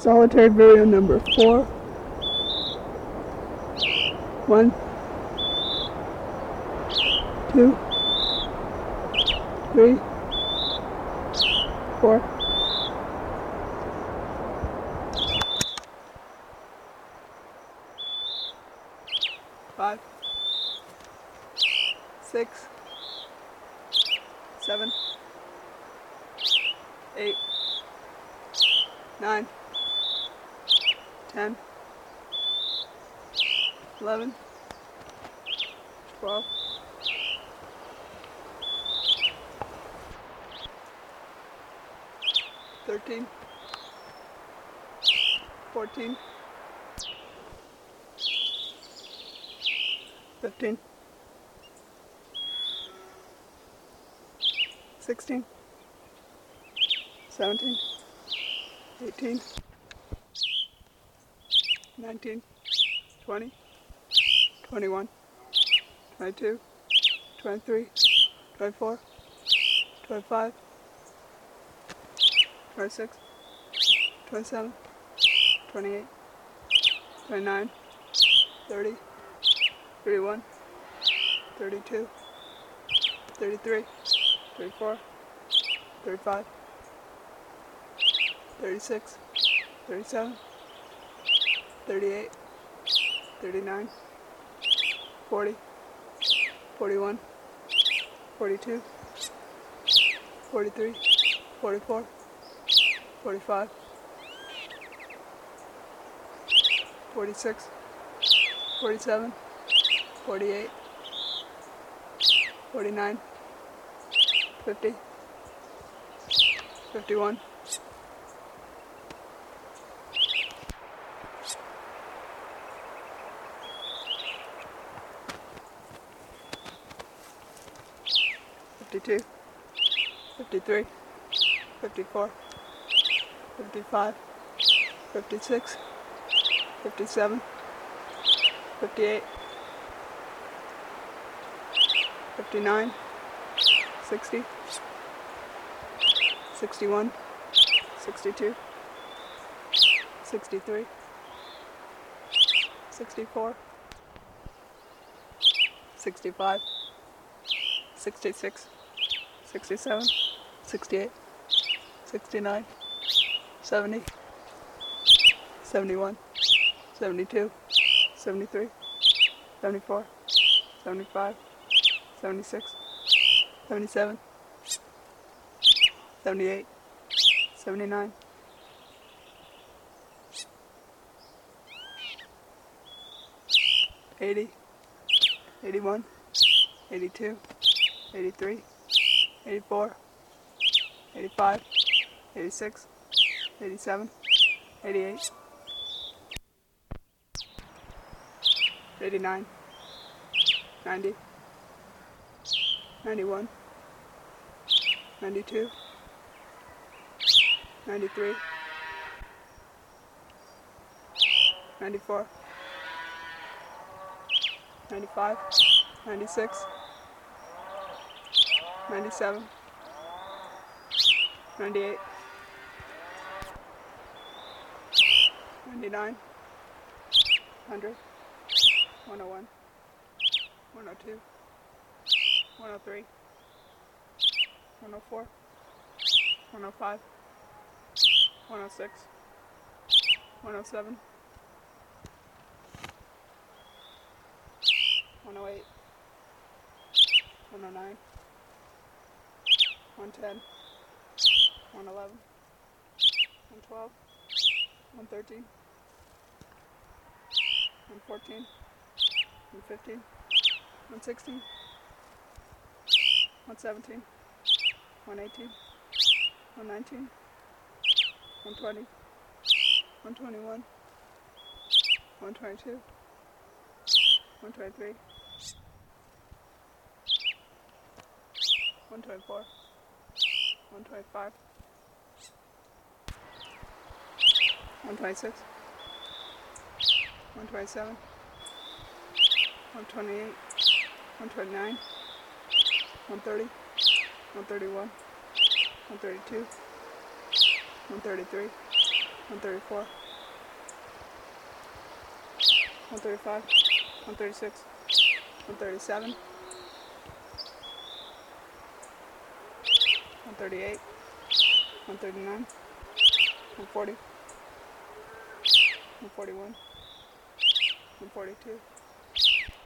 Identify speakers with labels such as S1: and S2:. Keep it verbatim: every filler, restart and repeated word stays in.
S1: Solitaire video number four. One, two, three, four. Five, six, seven, eight, nine, ten, eleven, twelve, thirteen, fourteen, fifteen, sixteen, seventeen, eighteen, nineteen, twenty, twenty-one, twenty-two, twenty-three, twenty-four, twenty-five, twenty-six, twenty-seven, twenty-eight, twenty-nine, thirty, thirty-one, thirty-two, thirty-three, thirty-four, thirty-five, thirty-six, thirty-seven, thirty-eight, thirty-nine, forty, forty-one, forty-two, forty-three, forty-four, forty-five, forty-six, forty-seven, forty-eight, forty-nine, fifty, fifty-one, fifty-two, fifty-three, fifty-four, fifty-five, fifty-six, fifty-seven, fifty-eight, fifty-nine, sixty, sixty-one, sixty-two, sixty-three, sixty-four, sixty-five, sixty-six, sixty-seven, sixty-eight, sixty-nine, seventy, seventy-one, seventy-two, seventy-three, seventy-four, seventy-five, seventy-six, seventy-seven, seventy-eight, seventy-nine, eighty, eighty-one, eighty-two, eighty-three, eighty-four, eighty-five, eighty-six, eighty-seven, eighty-eight, eighty-nine, ninety, ninety-one, ninety-two, ninety-three, ninety-four, ninety-five, ninety-six, ninety-seven, ninety-eight, ninety-nine, one hundred, one oh one, one oh two, one oh three, one oh four, one oh five, one oh six, one oh seven, one oh eight, one oh nine, one ten, one eleven, one twelve, one thirteen, one fourteen, one fifteen, one sixteen, one seventeen, one eighteen, one nineteen, one twenty, one twenty-one, one twenty-two, one twenty-three, one twenty-four, one twenty-five, one twenty-six, one twenty-seven, one twenty-eight, one twenty-nine, one thirty, one thirty-one, one thirty-two, one thirty-three, one thirty-four, one thirty-five, one thirty-six, one thirty-seven, one thirty-eight, one thirty-nine, one forty, one forty-one, one forty-two,